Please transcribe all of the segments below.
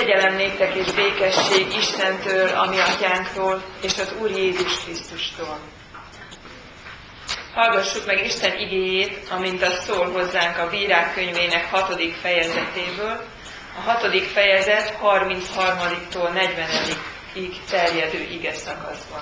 Kegyelem néktek és békesség Istentől, a mi atyánktól, és az Úr Jézus Krisztustól. Hallgassuk meg Isten igéjét, amint az szól hozzánk a Bírák könyvének 6. fejezetéből, a 6. fejezet 33-tól 40-ig terjedő ige szakaszban.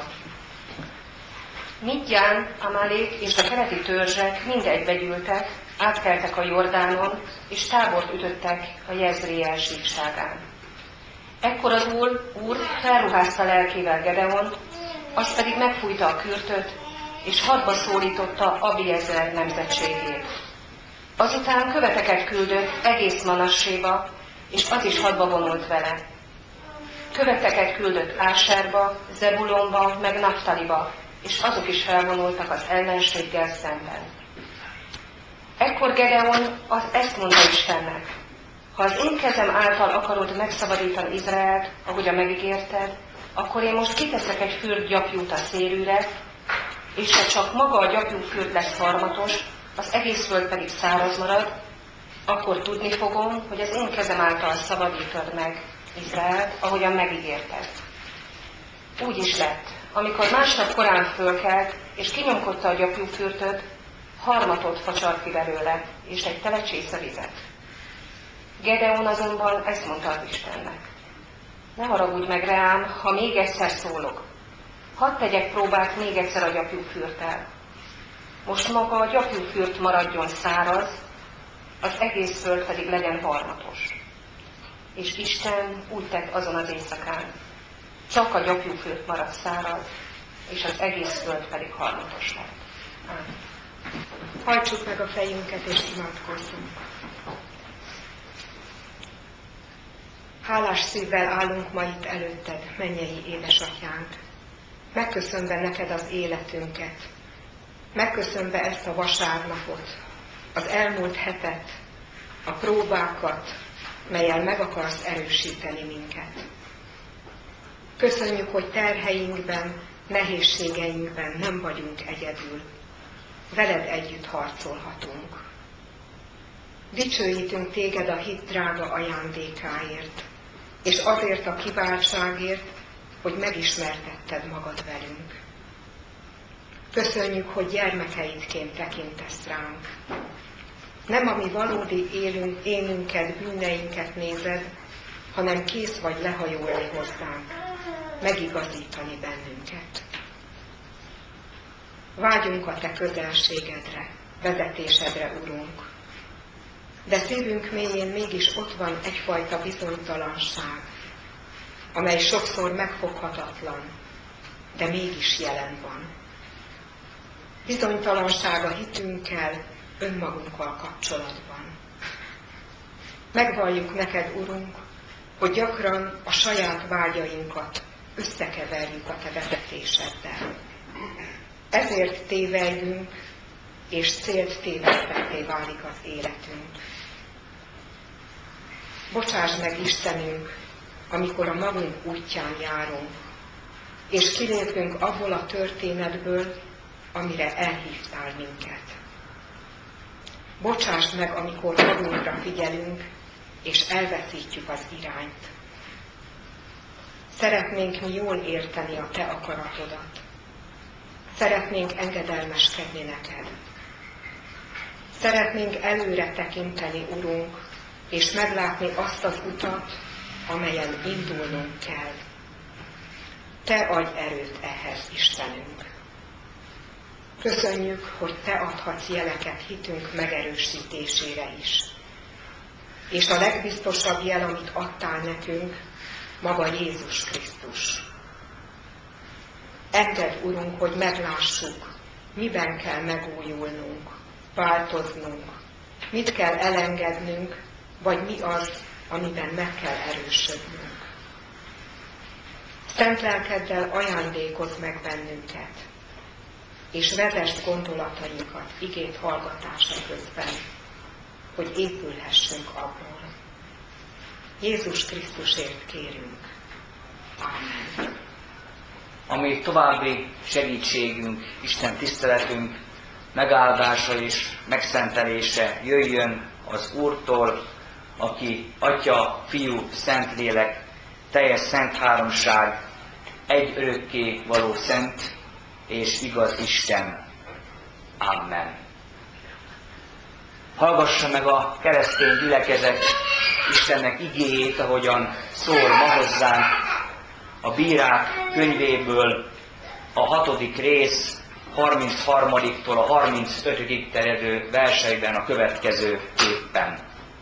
Midján, Amálék és a keleti törzsek mindegy gyűltek, átkeltek a Jordánon, és tábort ütöttek a Jezréel síkságán. Ekkor az Úr felruházta lelkével Gedeont, az pedig megfújta a kürtöt, és hadba szólította Abiezer nemzetségét. Azután követeket küldött egész Manasséba, és az is hadba vonult vele. Követeket küldött Áserba, Zebulonba, meg Naftaliba, és azok is felvonultak az ellenséggel szemben. Ekkor Gedeon ezt mondta Istennek: ha az én kezem által akarod megszabadítani Izraelt, ahogyan megígérted, akkor én most kiteszek egy fürd gyapjút a szérűre, és ha csak maga a gyapjú fürd lesz harmatos, az egész föld pedig száraz marad, akkor tudni fogom, hogy az én kezem által szabadítod meg Izraelt, ahogyan megígérted. Úgy is lett, amikor másnap korán fölkelt, és kinyomkodta a gyapjúfürtöt, harmatot facsart ki belőle, és egy tele csésze vizet. Gedeon azonban ezt mondta az Istennek: ne haragudj meg rám, ha még egyszer szólok. Hadd tegyek próbát még egyszer a gyapjúfürttel. Most maga a gyapjúfürt maradjon száraz, az egész föld pedig legyen harmatos. És Isten úgy tett azon az éjszakán: csak a gyapjúfürt maradt száraz, és az egész föld pedig harmatos lett. Ámen. Hajtsuk meg a fejünket és imádkozzunk. Hálás szívvel állunk ma itt előtted, mennyei édesatyánk. Megköszönve neked az életünket, megköszönve ezt a vasárnapot, az elmúlt hetet, a próbákat, mellyel meg akarsz erősíteni minket. Köszönjük, hogy terheinkben, nehézségeinkben nem vagyunk egyedül. Veled együtt harcolhatunk. Dicsőítünk téged a hit drága ajándékáért, és azért a kiváltságért, hogy megismertetted magad velünk. Köszönjük, hogy gyermekeidként tekintesz ránk. Nem a mi valódi énünket, bűneinket nézed, hanem kész vagy lehajolni hozzánk, megigazítani bennünket. Vágyunk a te közelségedre, vezetésedre, Urunk. De szívünk mélyén mégis ott van egyfajta bizonytalanság, amely sokszor megfoghatatlan, de mégis jelen van. Bizonytalanság a hitünkkel, önmagunkkal kapcsolatban. Megvalljuk neked, Urunk, hogy gyakran a saját vágyainkat összekeverjük a te vezetéseddel. Ezért téveljünk, és célt tévedtetté válik az életünk. Bocsáss meg, Istenünk, amikor a magunk útján járunk, és kilépünk abból a történetből, amire elhívtál minket. Bocsáss meg, amikor magunkra figyelünk, és elveszítjük az irányt. Szeretnénk mi jól érteni a te akaratodat. Szeretnénk engedelmeskedni neked. Szeretnénk előre tekinteni, Urunk, és meglátni azt az utat, amelyen indulnunk kell. Te adj erőt ehhez, Istenünk. Köszönjük, hogy te adhatsz jeleket hitünk megerősítésére is. És a legbiztosabb jel, amit adtál nekünk, maga Jézus Krisztus. Engedd, Urunk, hogy meglássuk, miben kell megújulnunk, változnunk, mit kell elengednünk, vagy mi az, amiben meg kell erősödnünk. Szent lelkeddel ajándékozz meg bennünket, és vezesd gondolatainkat igét hallgatása közben, hogy épülhessünk abból. Jézus Krisztusért kérünk. Ámen. Ami további segítségünk, Isten tiszteletünk megáldása és megszentelése jöjjön az Úrtól, aki Atya, Fiú, Szentlélek, teljes szent háromság, egy örökké való szent és igaz Isten. Amen. Hallgassa meg a keresztény gyülekezet Istennek igéjét, ahogyan szól ma hozzánk a Bírák könyvéből a 6. rész 33-tól a 35-ig terjedő verseiben a következőképpen.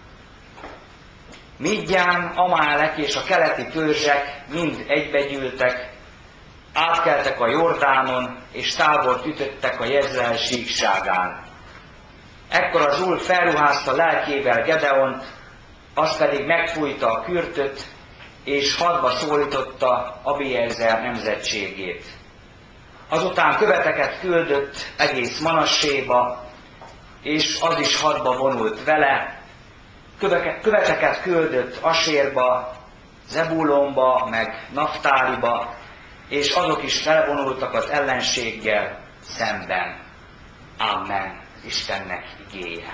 Midján, Amálek és a keleti törzsek mind egybegyűltek, átkeltek a Jordánon, és tábort ütöttek a Jezreel síkságán. Ekkor az Úr felruházta lelkével Gedeont, az pedig megfújta a kürtöt, és hadba szólította Abiezer nemzetségét. Azután követeket küldött egész Manasséba, és az is hadba vonult vele, követeket küldött Asérba, Zebulonba, meg Naftáliba, és azok is felvonultak az ellenséggel szemben. Amen. Istennek igéje.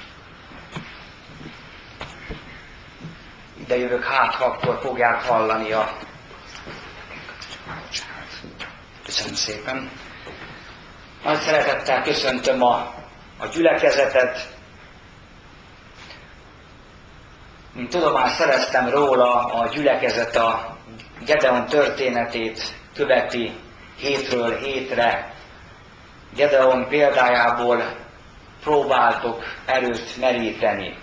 Ide jövök, hát ha akkor fogják hallani a... Köszönöm szépen. Nagy szeretettel köszöntöm a gyülekezetet. Mint tudomást szereztem róla, a gyülekezet a Gedeon történetét követi hétről hétre. Gedeon példájából próbáltok erőt meríteni.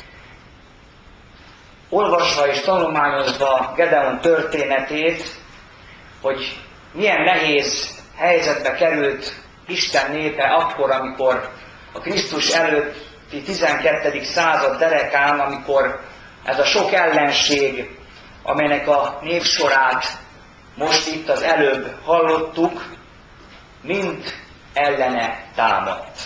Olvasva és tanulmányozva Gedeon történetét, hogy milyen nehéz helyzetbe került Isten népe akkor, amikor a Krisztus előtti 12. század derekán, amikor ez a sok ellenség, amelynek a névsorát most itt az előbb hallottuk, mind ellene támadt.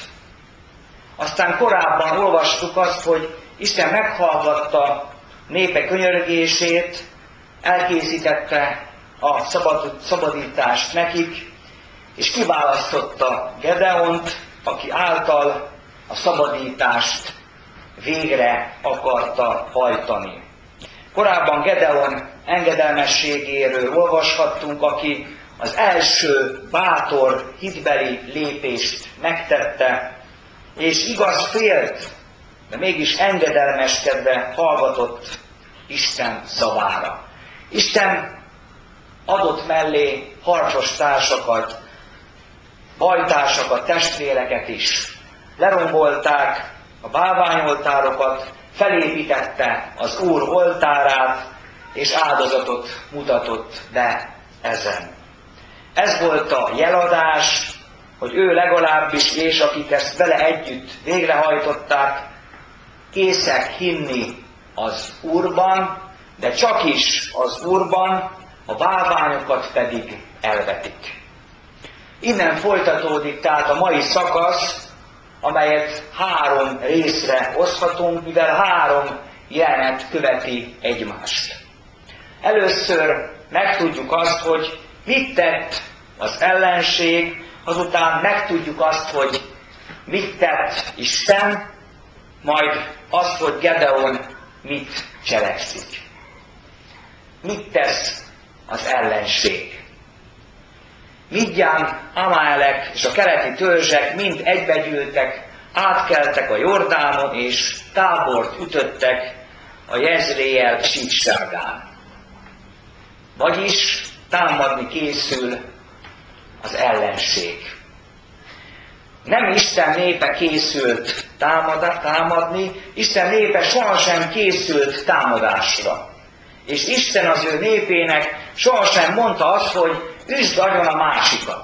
Aztán korábban olvastuk azt, hogy Isten meghallgatta népe könyörgését, elkészítette a szabadítást nekik, és kiválasztotta Gedeont, aki által a szabadítást végre akarta hajtani. Korábban Gedeon engedelmességéről olvashattunk, aki az első bátor hitbeli lépést megtette, és igaz félt, de mégis engedelmeskedve hallgatott Isten szavára. Isten adott mellé harcos társakat, bajtársakat, testvéreket is. Lerombolták a bálványoltárokat, felépítette az Úr oltárát, és áldozatot mutatott be ezen. Ez volt a jeladás, hogy ő legalábbis, és akik ezt vele együtt végrehajtották, készek hinni az Úrban, de csak is az Úrban, a bálványokat pedig elvetik. Innen folytatódik tehát a mai szakasz, amelyet 3 részre oszthatunk, mivel 3 jelenet követi egymást. Először megtudjuk azt, hogy mit tett az ellenség, azután megtudjuk azt, hogy mit tett Isten, majd azt, hogy Gedeon mit cselekszik. Mit tesz az ellenség? Midján, Amálek és a keleti törzsek mind egybegyűltek, átkeltek a Jordánon, és tábort ütöttek a Jezréel síkságán. Vagyis támadni készül az ellenség. Nem Isten népe készült támadni, Isten népe sohasem készült támadásra. És Isten az ő népének sohasem mondta azt, hogy üsd agyon a másikat.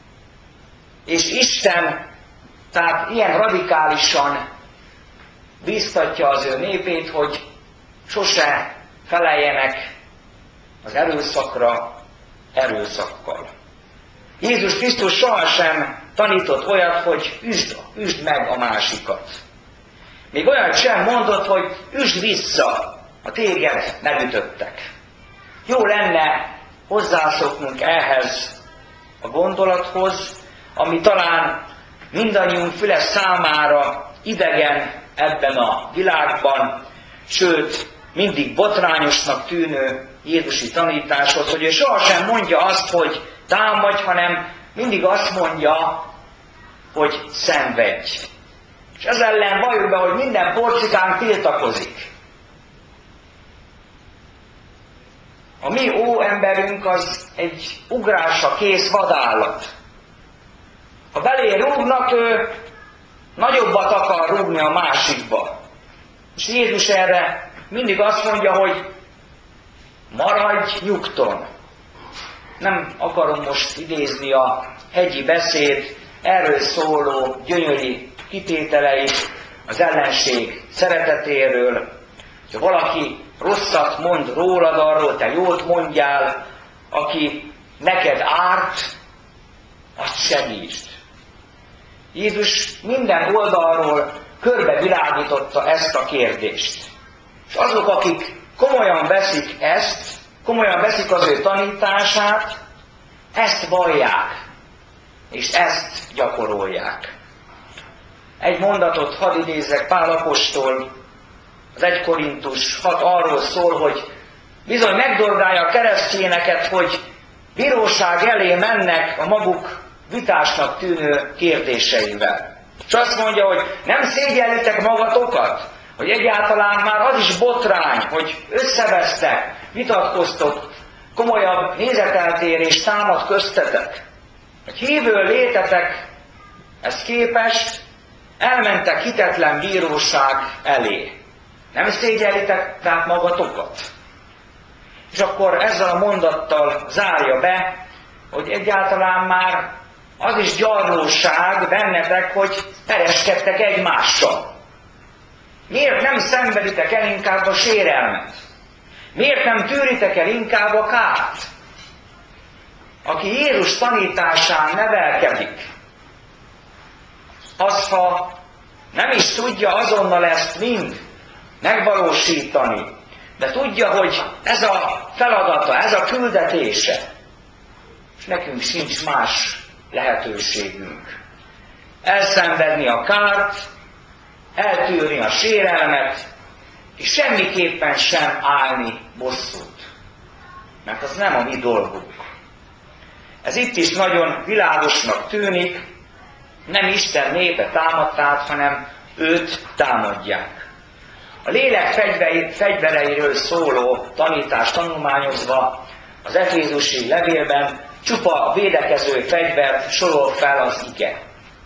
És Isten tehát ilyen radikálisan bíztatja az ő népét, hogy sose feleljenek az erőszakra erőszakkal. Jézus Krisztus sohasem tanított olyat, hogy üsd meg a másikat. Még olyat sem mondott, hogy üsd vissza, a téged megütöttek. Jó lenne hozzászoknunk ehhez a gondolathoz, ami talán mindannyiunk füle számára idegen ebben a világban, sőt, mindig botrányosnak tűnő jézusi tanításhoz, hogy ő sohasem mondja azt, hogy támadj, hanem mindig azt mondja, hogy szenvedj. És ez ellen valljuk be, hogy minden porcikánk tiltakozik. A mi óemberünk az egy ugrásra kész vadállat. Ha belé rúgnak, ő nagyobbat akar rúgni a másikba. És Jézus erre mindig azt mondja, hogy maradj nyugton. Nem akarom most idézni a hegyi beszéd erről szóló gyönyörű kitételeit az ellenség szeretetéről. Ha valaki rosszat mond rólad, arról te jót mondjál, aki neked árt, azt segítsd. Jézus minden oldalról körbevilágította ezt a kérdést. És azok, akik komolyan veszik ezt, komolyan veszik az ő tanítását, ezt vallják, és ezt gyakorolják. Egy mondatot hadd idézzek Pál apostol, az 1 Korintus 6 arról szól, hogy bizony megdorgálja a keresztényeket, hogy bíróság elé mennek a maguk vitásnak tűnő kérdéseivel. És azt mondja, hogy nem szégyellitek magatokat, hogy egyáltalán már az is botrány, hogy összevesztek, vitatkoztok, komolyabb nézeteltérés támad köztetek. Hogy hívő létetek, ez képest, elmentek hitetlen bíróság elé. Nem szégyellitek tehát magatokat? És akkor ezzel a mondattal zárja be, hogy egyáltalán már az is gyarlóság bennetek, hogy pereskedtek egymással. Miért nem szenveditek el inkább a sérelmet? Miért nem tűritek el inkább a kárt? Aki Jézus tanításán nevelkedik, az, ha nem is tudja azonnal ezt mind megvalósítani, de tudja, hogy ez a feladata, ez a küldetése, és nekünk sincs más lehetőségünk. Elszenvedni a kárt, eltűrni a sérelmet, és semmiképpen sem állni bosszút. Mert az nem a mi dolgunk. Ez itt is nagyon világosnak tűnik, nem Isten népe támadtát, hanem őt támadják. A lélek fegyvereiről szóló tanítást tanulmányozva az efézusi levélben csupa védekező fegyvert sorol fel az ige.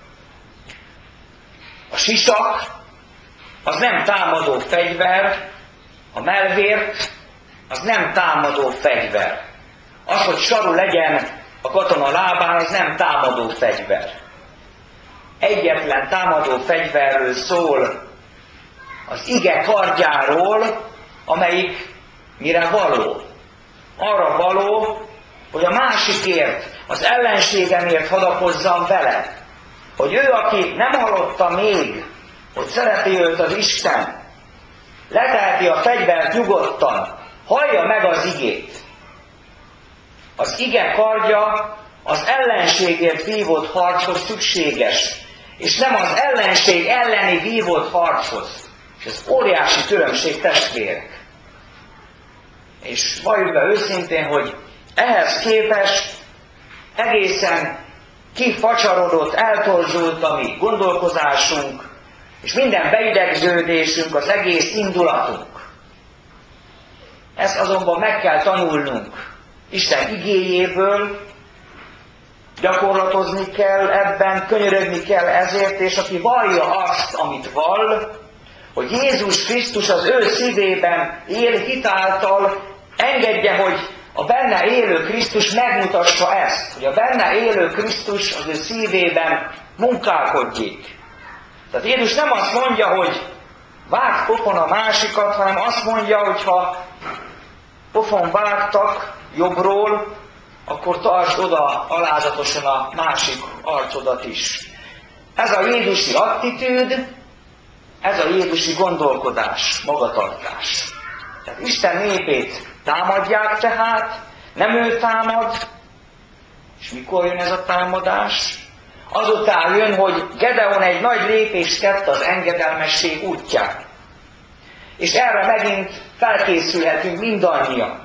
A sisak az nem támadó fegyver, a mellvért az nem támadó fegyver. Az, hogy saru legyen a katona lábán, az nem támadó fegyver. Egyetlen támadó fegyverről szól az ige kardjáról, amelyik mire való? Arra való, hogy a másikért, az ellenségemért hadakozzam vele. Hogy ő, aki nem hallotta még, hogy szereti őt az Isten, leteheti a fegyvert nyugodtan, hallja meg az igét. Az ige kardja az ellenségért vívott harchoz szükséges, és nem az ellenség elleni vívott harchoz. És ez óriási különbség, testvérek. És valljuk be őszintén, hogy ehhez képest egészen kifacsarodott, eltorzsult a mi gondolkozásunk, és minden beidegződésünk, az egész indulatunk. Ezt azonban meg kell tanulnunk Isten igéjéből, gyakorlatozni kell ebben, könyörögni kell ezért, és aki vallja azt, amit vall, hogy Jézus Krisztus az ő szívében él hitáltal, engedje, hogy a benne élő Krisztus megmutassa ezt, hogy a benne élő Krisztus az ő szívében munkálkodjék. Tehát Jézus nem azt mondja, hogy vágd pofon a másikat, hanem azt mondja, hogy ha pofon vágtak jobbról, akkor tartsd oda alázatosan a másik arcodat is. Ez a jézusi attitűd, ez a jézusi gondolkodás, magatartás. Tehát Isten népét támadják tehát, nem ő támad, és mikor jön ez a támadás? Azután jön, hogy Gedeon egy nagy lépést tett az engedelmesség útján. És erre megint felkészülhetünk mindannyian.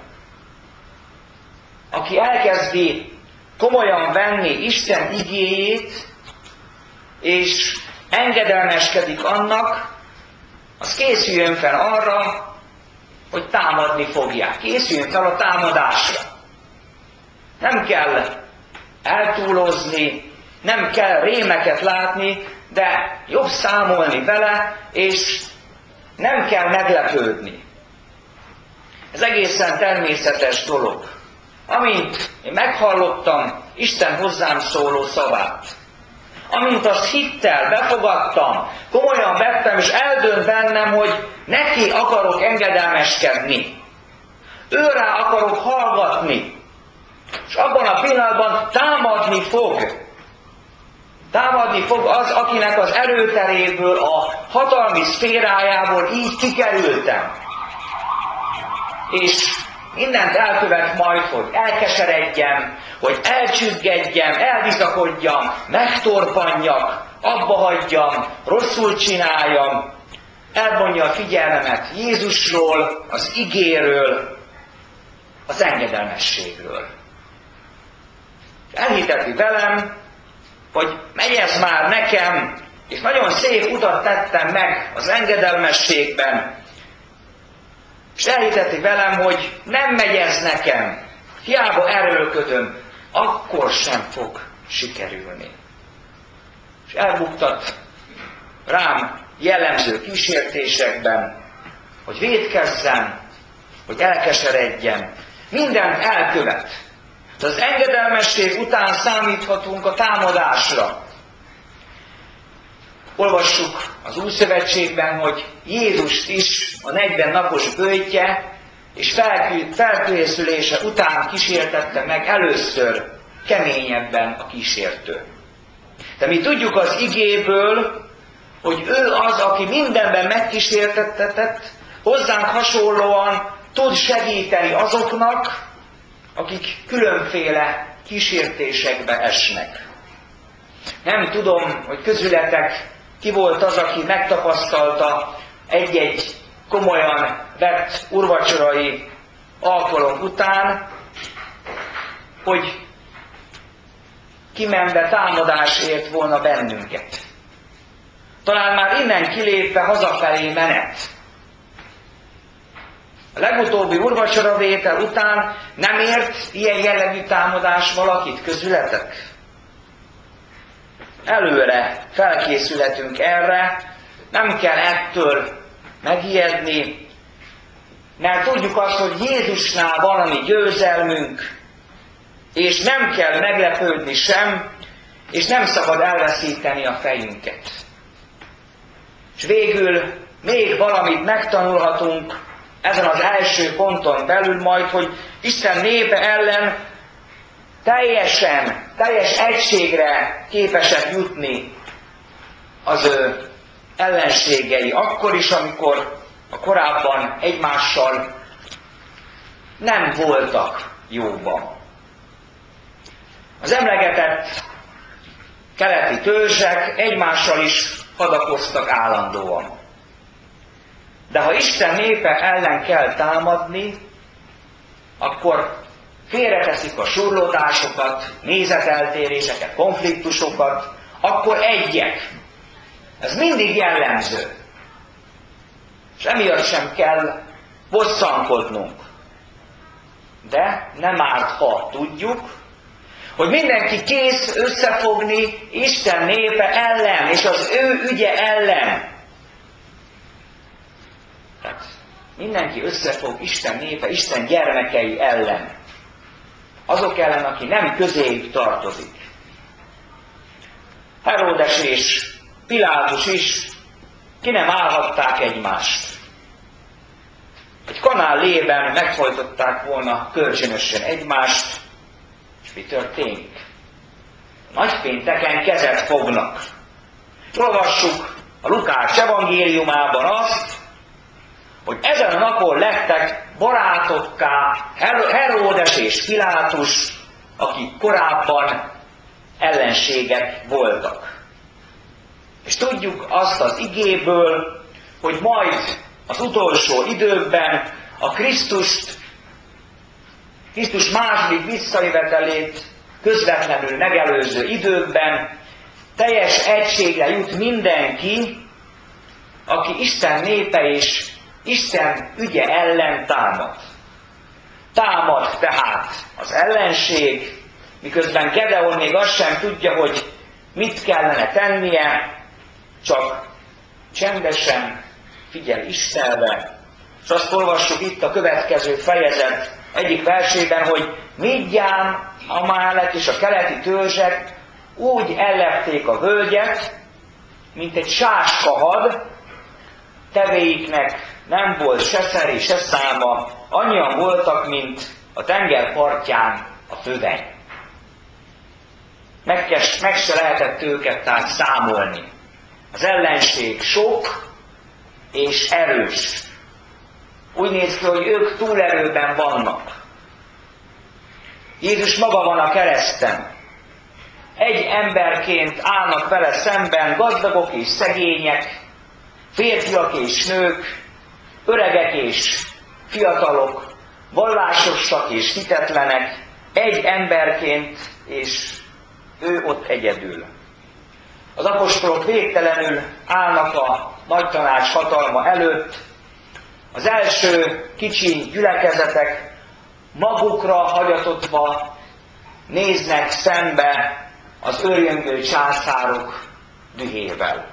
Aki elkezdi komolyan venni Isten igéjét, és engedelmeskedik annak, az készüljön fel arra, hogy támadni fogják. Készüljön fel a támadásra. Nem kell eltúlozni, nem kell rémeket látni, de jobb számolni vele, és nem kell meglepődni. Ez egészen természetes dolog. Amint én meghallottam Isten hozzám szóló szavát, amint azt hittel, befogadtam, komolyan vettem, és eldönt bennem, hogy neki akarok engedelmeskedni. Őrá akarok hallgatni. És abban a pillanatban támadni fog. Támadni fog az, akinek az erőteréből, a hatalmi szférájából így kikerültem. És mindent elkövet majd, hogy elkeseredjem, hogy elcsüggedjem, elbizakodjam, megtorpanjak, abba hagyjam, rosszul csináljam, elvonja a figyelmemet Jézusról, az igéről, az engedelmességről. Elhiteti velem, hogy megy ez már nekem, és nagyon szép utat tettem meg az engedelmességben, és elhiteti velem, hogy nem megy ez nekem, hiába erőlködöm, akkor sem fog sikerülni. És elbuktat rám jellemző kísértésekben, hogy vétkezzem, hogy elkeseredjem, mindent elkövet. De az engedelmesség után számíthatunk a támadásra. Olvassuk az Újszövetségben, hogy Jézust is a 40 napos böjtje és felkészülése után kísértette meg először keményebben a kísértő. De mi tudjuk az igéből, hogy ő az, aki mindenben megkísértettetett, hozzánk hasonlóan tud segíteni azoknak, akik különféle kísértésekbe esnek. Nem tudom, hogy közületek ki volt az, aki megtapasztalta egy-egy komolyan vett úrvacsorai alkalom után, hogy kimenve támadás ért volna bennünket. Talán már innen kilépve hazafelé menet. A legutóbbi úrvacsoravétel után nem ért ilyen jellegű támadás valakit közületek? Előre felkészülhetünk erre, nem kell ettől megijedni, mert tudjuk azt, hogy Jézusnál van a mi győzelmünk, és nem kell meglepődni sem, és nem szabad elveszíteni a fejünket. És végül még valamit megtanulhatunk ezen az első ponton belül majd, hogy Isten népe ellen teljes egységre képesek jutni az ő ellenségei, akkor is, amikor a korábban egymással nem voltak jóban. Az emlegetett keleti törzsek egymással is hadakoztak állandóan. De ha Isten népe ellen kell támadni, akkor félreteszik a surlódásokat, nézeteltéréseket, konfliktusokat, akkor egyek. Ez mindig jellemző. És emiatt sem kell bosszankodnunk. De nem árt, ha tudjuk, hogy mindenki kész összefogni Isten népe ellen, és az ő ügye ellen. Tehát mindenki összefog Isten népe, Isten gyermekei ellen. Azok ellen, aki nem közéjük tartozik. Heródes és Pilátus is ki nem állhatták egymást. Egy kanál lében megfojtották volna kölcsönösen egymást, és mi történik? Nagypénteken kezet fognak. Olvassuk a Lukács evangéliumában azt, hogy ezen a napon lettek barátokká Heródes és Pilátus, akik korábban ellenségek voltak. És tudjuk azt az igéből, hogy majd az utolsó időkben a Krisztus második visszajövetelét közvetlenül megelőző időkben teljes egységre jut mindenki, aki Isten népe és Isten ügye ellen támad. Támad tehát az ellenség, miközben Gedeon még azt sem tudja, hogy mit kellene tennie, csak csendesen figyel Istenre. És azt olvassuk itt a következő fejezet egyik versében, hogy mindjárt Amálek és a keleti törzsek úgy ellepték a völgyet, mint egy sáskahad, tevéiknek nem volt se szeri, se száma, annyian voltak, mint a tenger partján a föveny. Meg se lehetett őket tehát számolni. Az ellenség sok és erős. Úgy néz ki, hogy ők túlerőben vannak. Jézus maga van a kereszten. Egy emberként állnak vele szemben gazdagok és szegények, férfiak és nők, öregek és fiatalok, vallásosak és hitetlenek, egy emberként, és ő ott egyedül. Az apostolok végtelenül állnak a nagy tanács hatalma előtt, az első kicsi gyülekezetek magukra hagyatotva néznek szembe az őrjöngő császárok dühével.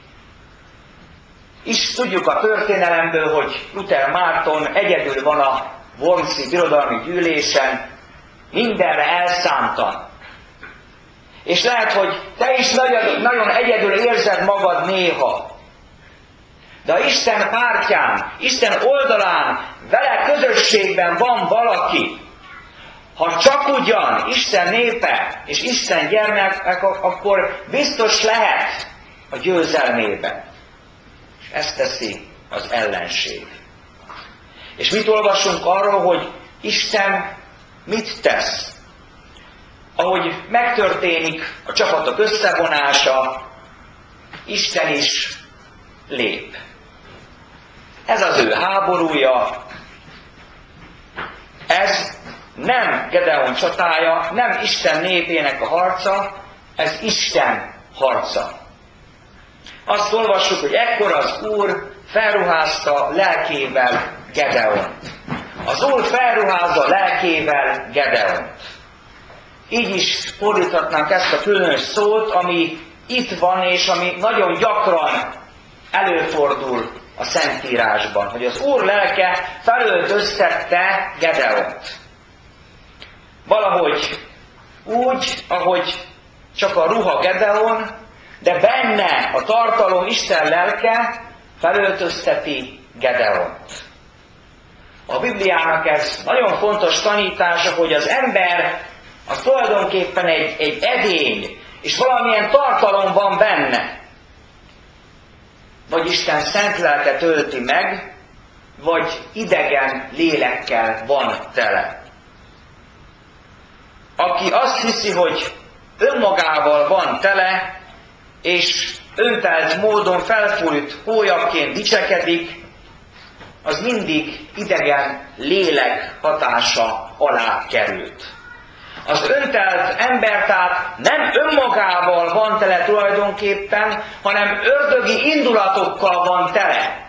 És tudjuk a történelemből, hogy Luther Márton egyedül van a wormsi birodalmi gyűlésen, mindenre elszántan. És lehet, hogy te is nagyon egyedül érzed magad néha. De a Isten pártján, Isten oldalán, vele közösségben van valaki. Ha csak ugyan Isten népe és Isten gyermek, akkor biztos lehet a győzelmében. És ezt teszi az ellenség. És mit olvasunk arról, hogy Isten mit tesz? Ahogy megtörténik a csapatok összevonása, Isten is lép. Ez az ő háborúja, ez nem Gedeon csatája, nem Isten népének a harca, ez Isten harca. Azt olvassuk, hogy ekkor az Úr felruházta lelkével Gedeont. Az Úr felruházza lelkével Gedeont. Így is fordíthatnánk ezt a különös szót, ami itt van, és ami nagyon gyakran előfordul a Szentírásban, hogy az Úr lelke felöltöztette Gedeont. Valahogy úgy, ahogy csak a ruha Gedeon, de benne a tartalom Isten lelke felöltözteti Gedeont. A Bibliának ez nagyon fontos tanítása, hogy az ember az tulajdonképpen egy edény, és valamilyen tartalom van benne. Vagy Isten szent lelke tölti meg, vagy idegen lélekkel van tele. Aki azt hiszi, hogy önmagával van tele, és öntelt módon felfújt hólyagként dicsekedik, az mindig idegen lélek hatása alá került. Az öntelt ember tehát nem önmagával van tele tulajdonképpen, hanem ördögi indulatokkal van tele.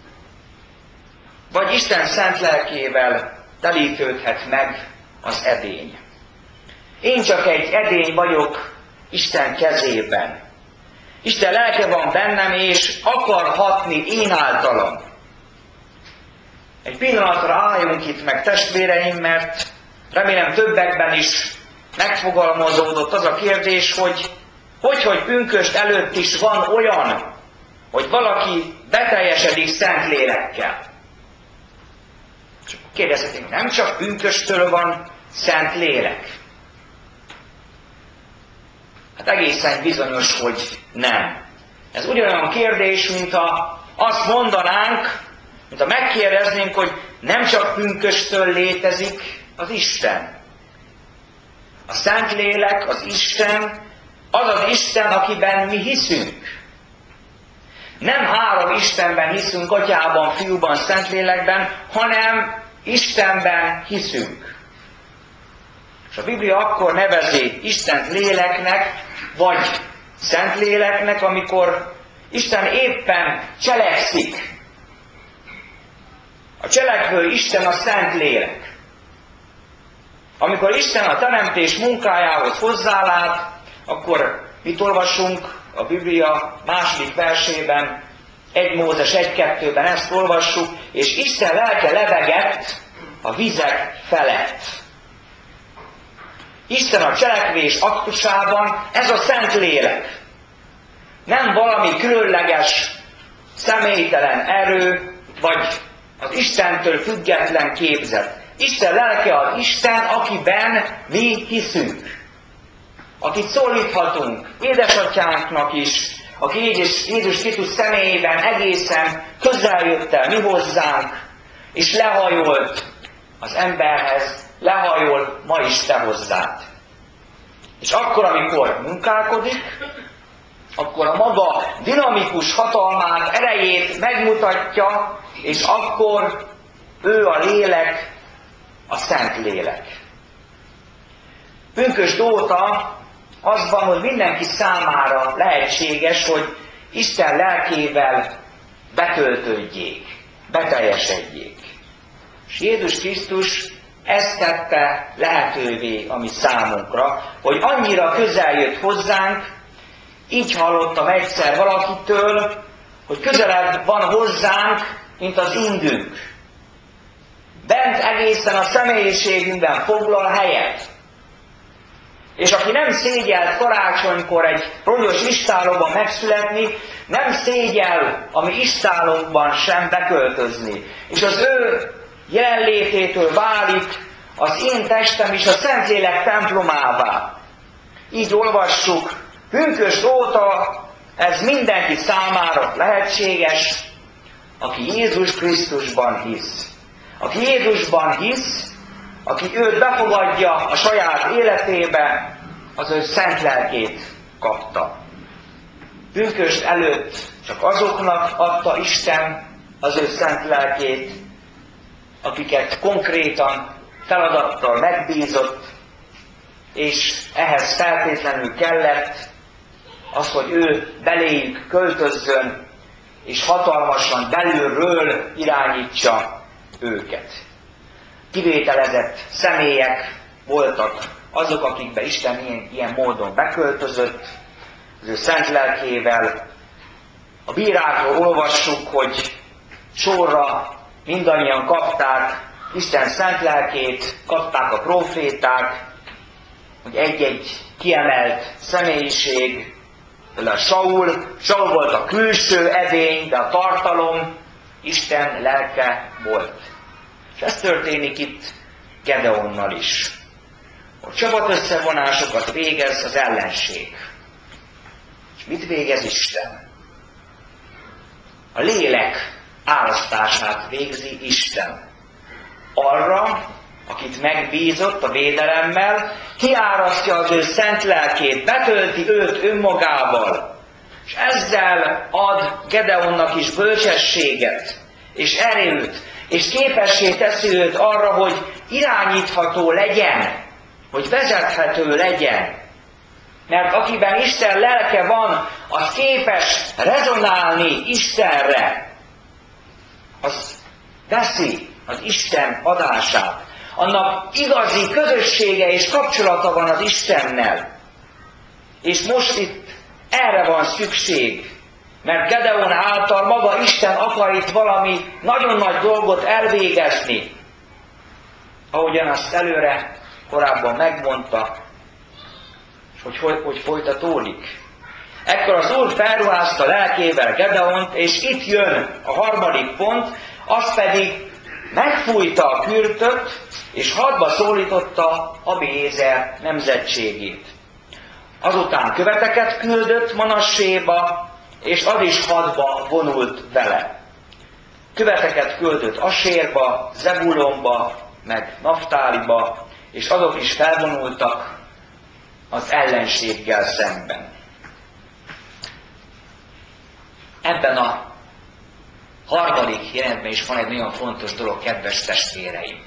Vagy Isten szent lelkével telítődhet meg az edény. Én csak egy edény vagyok Isten kezében. Isten lelke van bennem, és akar hatni én általam. Egy pillanatra álljunk itt meg, testvéreim, mert remélem többekben is megfogalmazódott az a kérdés, hogy pünkösd előtt is van olyan, hogy valaki beteljesedik szent lélekkel. Csak kérdezhetünk, nem csak pünkösdtől van szent lélek? Hát egészen bizonyos, hogy nem. Ez ugyanolyan kérdés, mintha azt mondanánk, mintha megkérdeznénk, hogy nem csak pünkösdtől létezik az Isten. A Szentlélek, az Isten, az az Isten, akiben mi hiszünk. nem három Istenben hiszünk, Atyában, Fiúban, Szentlélekben, hanem Istenben hiszünk. És a Biblia akkor nevezi Istent léleknek, vagy Szentléleknek, amikor Isten éppen cselekszik. A cselekvő Isten a Szentlélek. Amikor Isten a teremtés munkájához hozzálát, akkor mit olvasunk a Biblia második versében, 1 Mózes 1-2-ben ezt olvassuk, és Isten lelke lebegett a vizek felett. Isten a cselekvés aktusában, ez a Szentlélek. Nem valami különleges, személytelen erő, vagy az Istentől független képzet. Isten lelke az Isten, akiben mi hiszünk. Akit szólíthatunk édesatyánknak is, aki Jézus Krisztus személyében egészen közel jött el mi hozzánk, és lehajolt az emberhez, lehajol ma is te hozzád. És akkor, amikor munkálkodik, akkor a maga dinamikus hatalmát, erejét megmutatja, és akkor ő a lélek, a Szentlélek. Pünkösd óta az van, hogy mindenki számára lehetséges, hogy Isten lelkével betöltődjék, beteljesedjék. És Jézus Krisztus ezt tette lehetővé a mi számunkra, hogy annyira közel jött hozzánk, így hallottam egyszer valakitől, hogy közelebb van hozzánk, mint az ingünk. Bent egészen a személyiségünkben foglal helyet. És aki nem szégyelt karácsonykor egy rongyos istálóban megszületni, nem szégyel a mi istálunkban sem beköltözni. És az ő jelenlététől válik az én testem is a Szentlélek templomává. Így olvassuk, pünkösd óta ez mindenki számára lehetséges, aki Jézus Krisztusban hisz. Aki Jézusban hisz, aki őt befogadja a saját életébe, az ő szent lelkét kapta. Pünkösd előtt csak azoknak adta Isten az ő szent lelkét, akiket konkrétan feladattal megbízott, és ehhez feltétlenül kellett az, hogy ő beléjük költözzön, és hatalmasan belülről irányítsa őket. Kivételezett személyek voltak azok, akikbe Isten ilyen módon beköltözött, az ő szent lelkével. A bírákról olvassuk, hogy sorra mindannyian kapták Isten szent lelkét, kapták a próféták, hogy egy-egy kiemelt személyiség, például Saul volt a külső edény, de a tartalom Isten lelke volt. És ez történik itt Gedeonnal is. A csapatösszevonásokat végez az ellenség. És mit végez Isten? A lélek árasztását végzi Isten. Arra, akit megbízott a védelemmel, kiárasztja az ő szent lelkét, betölti őt önmagával, és ezzel ad Gedeonnak is bölcsességet, és erőt, és képessé teszi őt arra, hogy irányítható legyen, hogy vezethető legyen. Mert akiben Isten lelke van, az képes rezonálni Istenre. Az veszi az Isten adását. Annak igazi közössége és kapcsolata van az Istennel. És most itt erre van szükség. Mert Gedeon által maga Isten akar itt valami nagyon nagy dolgot elvégezni. Ahogyan azt előre korábban megmondta, és hogy folytatódik. Ekkor az Úr felruházta lelkével Gedeont, és itt jön a harmadik pont, az pedig megfújta a kürtöt, és hadba szólította Abiézer nemzetségét. Azután követeket küldött Manasséba, és az is hadba vonult vele. Követeket küldött Asérba, Zebulonba, meg Naftáliba, és azok is felvonultak az ellenséggel szemben. Ebben a harmadik jelenetben is van egy nagyon fontos dolog, kedves testvéreim.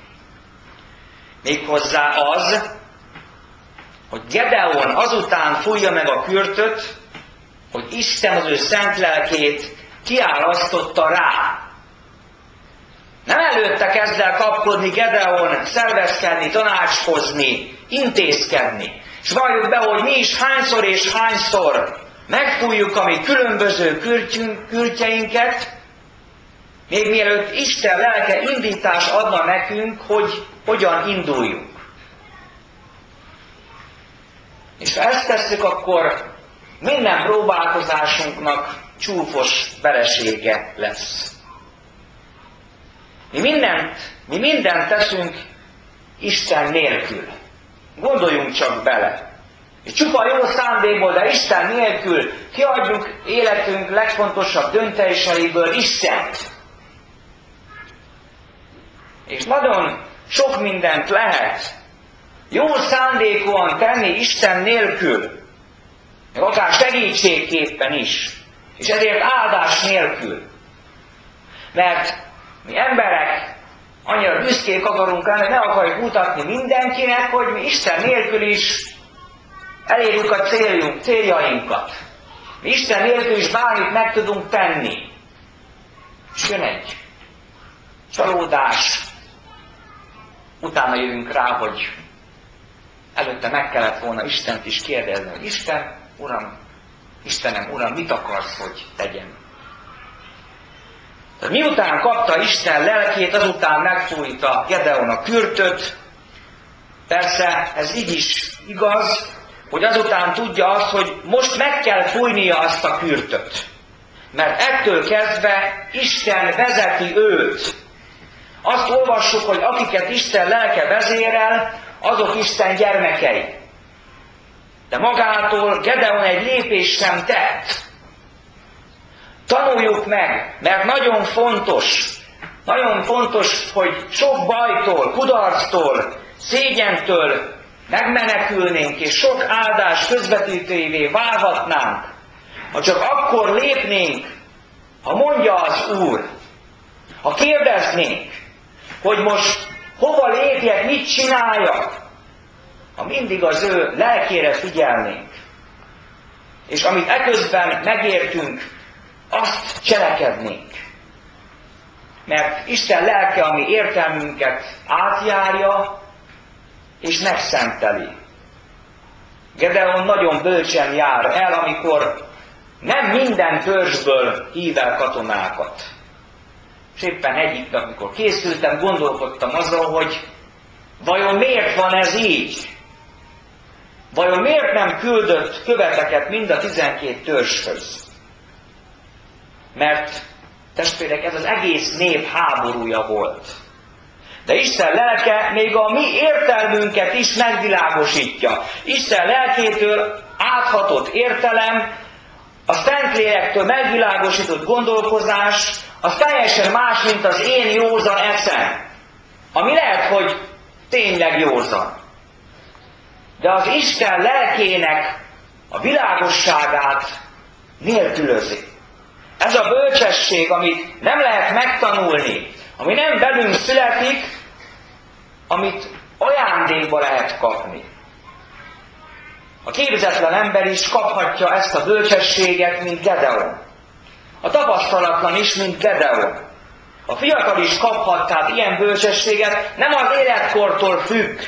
Méghozzá az, hogy Gedeon azután fújja meg a kürtöt, hogy Isten az ő szent lelkét kiárasztotta rá. Nem előtte kezd el kapkodni Gedeon, szervezkedni, tanácskozni, intézkedni. És valljuk be, hogy mi is hányszor és hányszor megfújjuk a mi különböző kürtjeinket, még mielőtt Isten lelke indítást adna nekünk, hogy hogyan induljunk. És ha ezt tesszük, akkor minden próbálkozásunknak csúfos veresége lesz. Mi mindent teszünk Isten nélkül. Gondoljunk csak bele. És csupa jó szándékból, de Isten nélkül kiadjuk életünk legfontosabb döntéseiből Istent. És nagyon sok mindent lehet jó szándékúan tenni Isten nélkül, meg akár segítségképpen is, és ezért áldás nélkül. Mert mi emberek annyira büszkék akarunk lenni, ne akarjuk mutatni mindenkinek, hogy mi Isten nélkül is elérjük a céljainkat. Mi Isten nélkül is bármit meg tudunk tenni. És jön egy csalódás, utána jövünk rá, hogy előtte meg kellett volna Istent is kérdezni, hogy Istenem, Uram, mit akarsz, hogy tegyem? Tehát miután kapta Isten lelkét, azután megfújta Gedeon a kürtöt. Persze ez így is igaz, hogy azután tudja azt, hogy most meg kell fújnia azt a kürtöt. Mert ettől kezdve Isten vezeti őt. Azt olvassuk, hogy akiket Isten lelke vezérel, azok Isten gyermekei. De magától Gedeon egy lépést sem tett. Tanuljuk meg, mert nagyon fontos, hogy sok bajtól, kudarctól, szégyentől megmenekülnénk, és sok áldás közvetítőivé válhatnánk, ha csak akkor lépnénk, ha mondja az Úr, ha kérdeznénk, hogy most hova lépjek, mit csináljak, ha mindig az ő lelkére figyelnénk, és amit eközben megértünk, azt cselekednénk. Mert Isten lelke, ami értelmünket átjárja, és megszenteli. Gedeon nagyon bölcsen jár el, amikor nem minden törzsből hív el katonákat. És éppen egyik nap, amikor készültem, gondolkodtam azon, hogy vajon miért van ez így? Vajon miért nem küldött követeket mind a 12 törzshöz? Mert, testvérek, ez az egész nép háborúja volt. De Isten lelke még a mi értelmünket is megvilágosítja. Isten lelkétől áthatott értelem, a Szentlélektől megvilágosított gondolkozás, az teljesen más, mint az én józan eszem. Ami lehet, hogy tényleg józan. De az Isten lelkének a világosságát nélkülözi. Ez a bölcsesség, amit nem lehet megtanulni, ami nem belünk születik, amit ajándékba lehet kapni. A képzetlen ember is kaphatja ezt a bölcsességet, mint Gedeon. A tapasztalatlan is, mint Gedeon. A fiatal is kaphat tehát ilyen bölcsességet, nem az életkortól függ,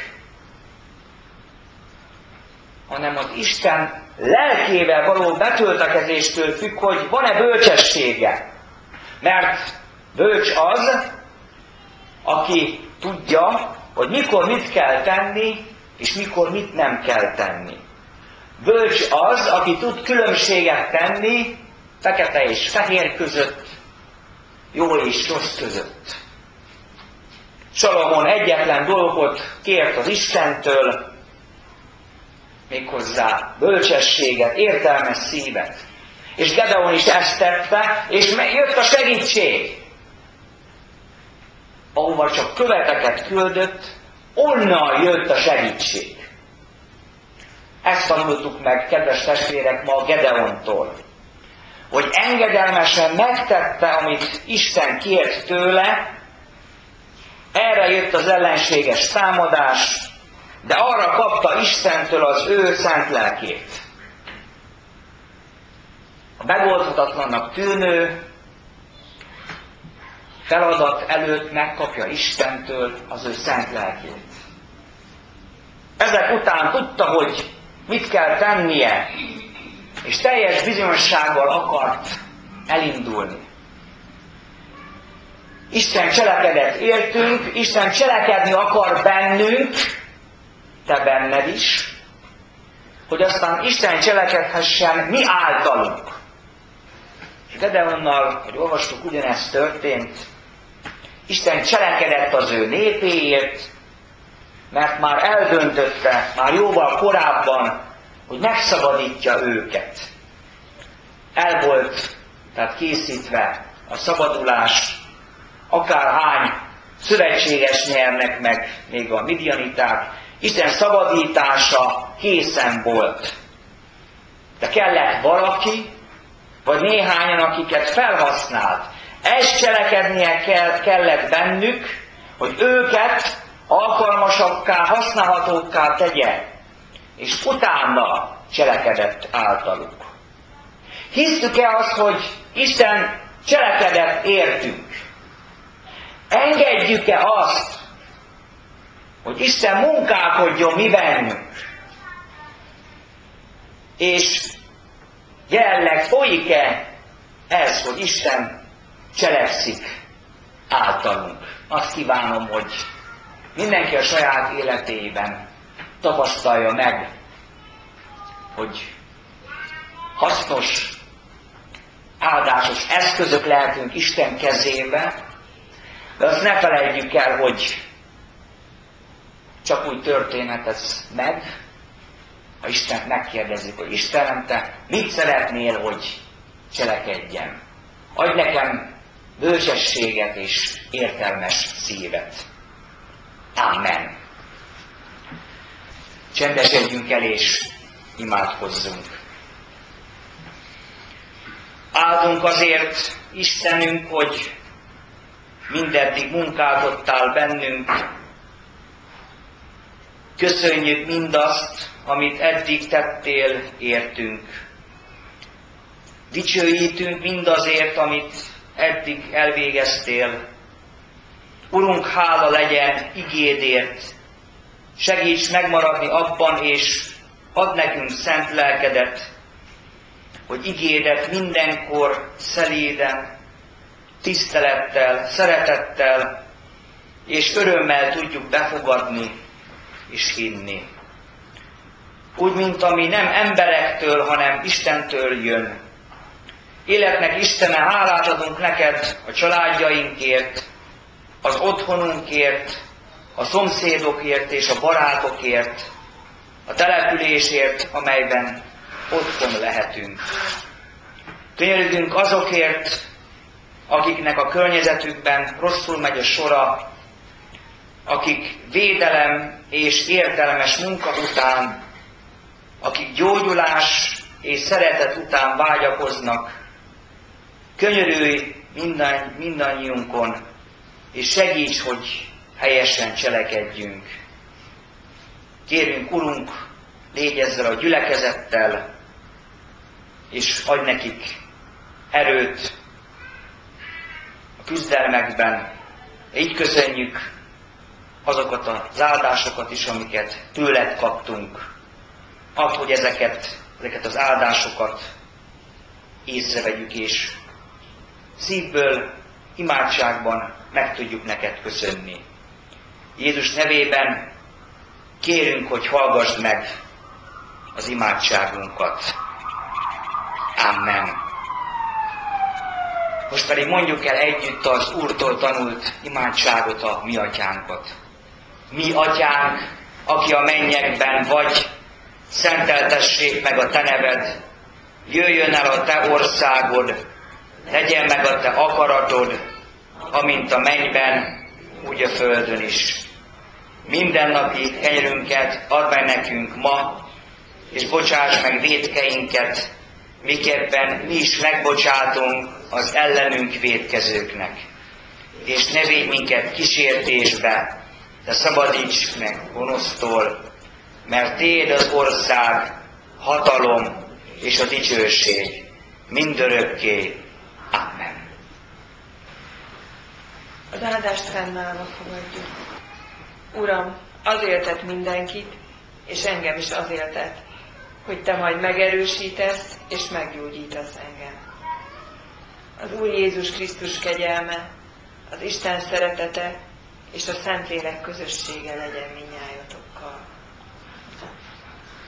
hanem az Isten lelkével való betöltekezéstől függ, hogy van-e bölcsessége. Mert bölcs az, aki tudja, hogy mikor mit kell tenni, és mikor mit nem kell tenni. Bölcs az, aki tud különbséget tenni fekete és fehér között, jó és rossz között. Salamon egyetlen dolgot kért az Istentől, méghozzá bölcsességet, értelmes szívet. És Gedeon is ezt tette, és jött a segítség. Ahova csak követeket küldött, onnan jött a segítség. Ezt tanultuk meg, kedves testvérek, ma Gedeontól. hogy engedelmesen megtette, amit Isten kért tőle, erre jött az ellenséges támadás, de arra kapta Istentől az ő szent lelkét. A megoldhatatlannak tűnő feladat előtt megkapja Istentől az ő szent lelkét. Ezek után tudta, hogy mit kell tennie, és teljes bizonyossággal akart elindulni. Isten cselekedett értünk, Isten cselekedni akar bennünk, te benned is, hogy aztán Isten cselekedhessen mi általunk. És Gedeonnal, hogy olvastuk, ugyanezt történt. Isten cselekedett az ő népéért, mert már eldöntötte, már jóval korábban, hogy megszabadítja őket. El volt tehát készítve a szabadulás, akárhány szövetséges nyernek meg, még a midianiták, Isten szabadítása készen volt. De kellett valaki, vagy néhányan, akiket felhasznált. Ezt cselekednie kellett bennük, hogy őket alkalmasakká, használhatókká tegye, és utána cselekedett általuk. Hisztük-e azt, hogy Isten cselekedett értünk? Engedjük-e azt, hogy Isten munkálkodjon mi bennünk? És jelenleg folyik-e ez, hogy Isten cselekszik általunk? Azt kívánom, hogy mindenki a saját életében tapasztalja meg, hogy hasznos, áldásos eszközök lehetünk Isten kezébe, de azt ne felejtjük el, hogy csak úgy történhet ez meg, ha Istent megkérdezik, hogy Istenem, te mit szeretnél, hogy cselekedjem? Adj nekem bölcsességet és értelmes szívet. Amen. Csendesedjünk el és imádkozzunk. Áldunk azért, Istenünk, hogy mindeddig munkálkodtál bennünk. Köszönjük mindazt, amit eddig tettél értünk. Dicsőítünk mindazért, amit eddig elvégeztél. Urunk, hála legyen igédért, segíts megmaradni abban, és add nekünk szent lelkedet, hogy igédet mindenkor szelíden, tisztelettel, szeretettel és örömmel tudjuk befogadni és hinni. Úgy, mint ami nem emberektől, hanem Istentől jön. Életnek Istene, hálát adunk neked a családjainkért, az otthonunkért, a szomszédokért és a barátokért, a településért, amelyben otthon lehetünk. Könyörögünk azokért, akiknek a környezetükben rosszul megy a sora, akik védelem és értelmes munka után, akik gyógyulás és szeretet után vágyakoznak. Könyörülj mindannyiunkon, és segíts, hogy helyesen cselekedjünk. Kérünk, Urunk, légy ezzel a gyülekezettel, és adj nekik erőt a küzdelmekben. Így köszönjük azokat az áldásokat is, amiket tőled kaptunk. Add, hogy ezeket az áldásokat észrevegyük, és szívből, imádságban meg tudjuk neked köszönni. Jézus nevében kérünk, hogy hallgassd meg az imádságunkat. Amen. Most pedig mondjuk el együtt az Úrtól tanult imádságot, a mi atyánkat. Mi atyánk, aki a mennyekben vagy, szenteltessék meg a te neved, jöjjön el a te országod, legyen meg a te akaratod, amint a mennyben, úgy a földön is. Mindennapi kenyerünket add meg nekünk ma, és bocsáss meg vétkeinket, miképpen mi is megbocsátunk az ellenünk vétkezőknek. És ne védj minket kísértésbe, de szabadíts meg gonosztól, mert Tiéd az ország, hatalom és a dicsőség mindörökké. Amen. Az áldást fennállva fogadjuk. Uram, az éltet mindenkit, és engem is az éltet, hogy Te majd megerősítesz és meggyógyítasz engem. Az Úr Jézus Krisztus kegyelme, az Isten szeretete és a Szentlélek közössége legyen mindnyájunkkal.